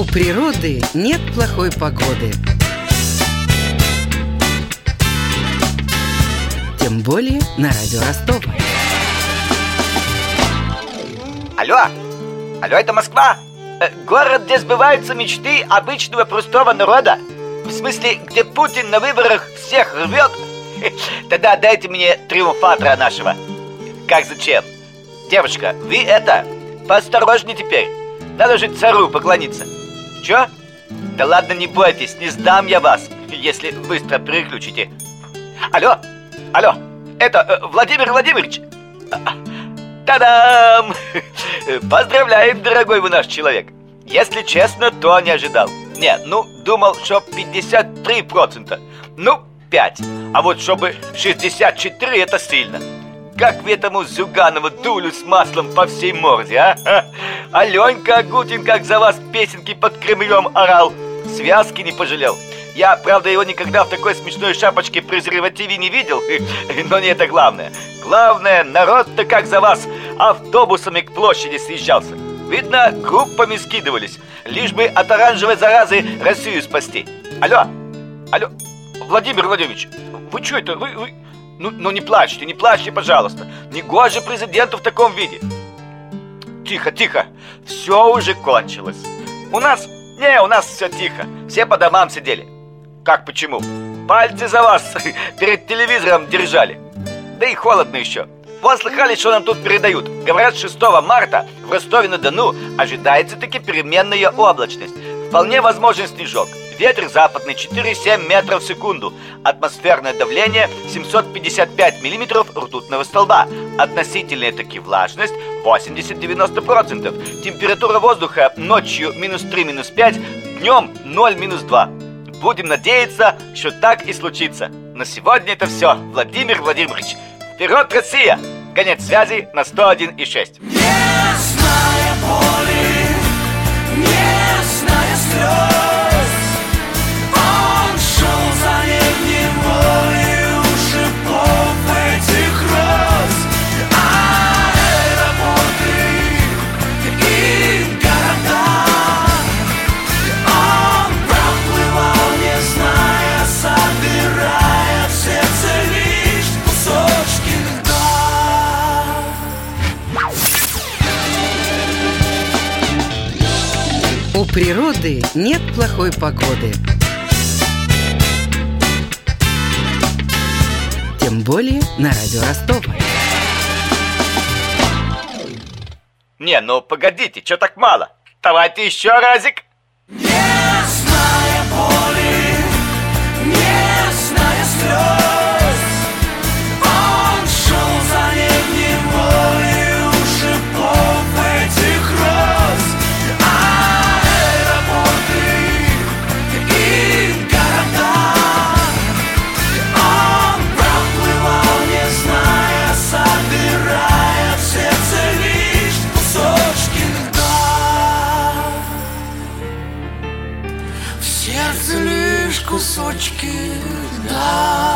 У природы нет плохой погоды. Тем более на радио Ростова. Алло, это Москва? Город, где сбываются мечты обычного простого народа? В смысле, где Путин на выборах всех рвет? Тогда дайте мне триумфатора нашего. Как зачем? Девушка, вы это, поосторожней теперь. Надо же царю поклониться. Чё? Да ладно, не бойтесь, не сдам я вас, если быстро переключите. Алло, это Владимир Владимирович. Та-дам! Поздравляем, дорогой вы наш человек. Если честно, то не ожидал. Думал, что 53%. 5. А вот чтобы 64, это сильно. Как вы этому Зюганову дулю с маслом по всей морде, а? Аленька Агутин как за вас песенки под Кремлем орал. Связки не пожалел. Я, правда, его никогда в такой смешной шапочке презервативе не видел. Но не это главное. Главное, народ-то как за вас автобусами к площади съезжался. Видно, группами скидывались, лишь бы от оранжевой заразы Россию спасти. Алло, Владимир Владимирович, вы что это? Вы... Ну не плачьте, пожалуйста. Негоже президенту в таком виде. Тихо, все уже кончилось. У нас все тихо. Все по домам сидели. Как, почему? Пальцы за вас перед телевизором держали. Да и холодно еще. Вот слыхали, что нам тут передают. Говорят, 6 марта в Ростове-на-Дону ожидается таки переменная облачность. Вполне возможен снежок. Ветер западный 4,7 метров в секунду. Атмосферное давление 755 миллиметров ртутного столба. Относительная таки влажность 80-90%. Температура воздуха ночью -3, -5, днем 0, -2. Будем надеяться, что так и случится. На сегодня это все. Владимир Владимирович, вперед, Россия! Конец связи на 101,6. Местная боли, местная слез. Он шел за ней в неволе у шипов этих роз. Аэропорты и города. Он проплывал, не зная, собирая в сердце лишь кусочки льда. У природы нет плохой погоды. Тем более на радио Ростова. Погодите, что так мало? Давайте еще разик. Местная боли, местная слез. Он шел за ней в неволе у шипов этих роз. Аэропорты и города. Он проплывал, не зная, собирая в сердце лишь кусочки льда. В сердце лишь кусочки льда.